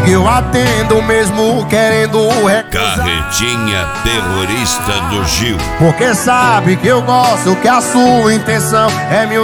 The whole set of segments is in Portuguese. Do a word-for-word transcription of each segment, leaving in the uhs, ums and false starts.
liga eu atendo mesmo querendo recusar. Carretinha terrorista do Gil. Porque sabe que eu gosto, que a sua intenção é me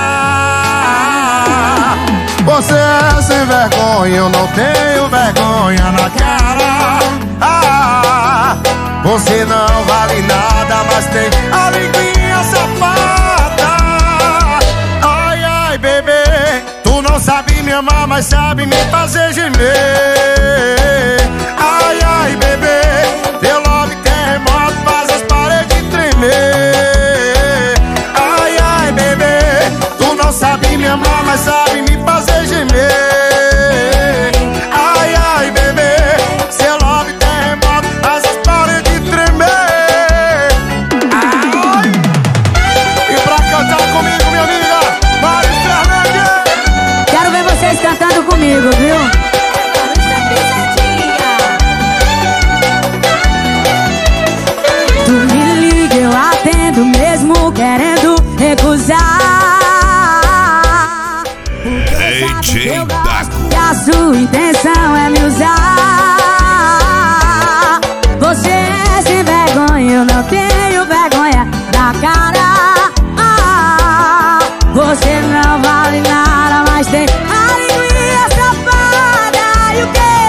usar. Você é sem vergonha, eu não tenho vergonha na cara. Ah, você não vale nada, mas tem a linguinha safada. Ai, ai, bebê, tu não sabe me amar, mas sabe me fazer gemer. Ai, ai, bebê, teu love terremoto faz as paredes tremer. Ai, ai, bebê, tu não sabe me amar, mas sabe me fazer gemer. Ai, ai, bebê, seu love terremoto faz as paredes tremer. Ai. E pra cantar comigo, minha amiga Mari Fernandes. Quero ver vocês cantando comigo, viu? Tu me liga, eu atendo mesmo querendo recusar. D J Dago. Que a sua intenção é me usar. Você é sem vergonha, eu não tenho vergonha na cara. Ah, você não vale nada, mas tem a linguinha safada. E o quê?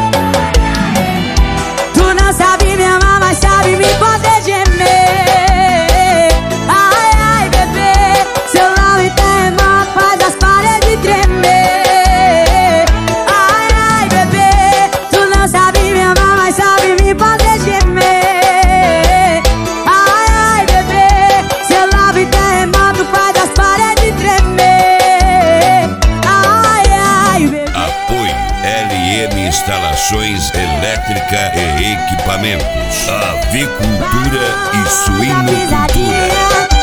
Tu não sabe me amar, mas sabe me fazer gemer. Ai, ai, bebê, seu nome terremoto faz as paredes tremer. Ai, ai, bebê, tu não sabe me amar, mas sabe me fazer gemer. Ai, ai, bebê, seu nome terremoto faz as paredes tremer. Ai, ai, bebê. Apoio L M Instalações Elétrica e Equipamentos. Avicultura e Suinocultura.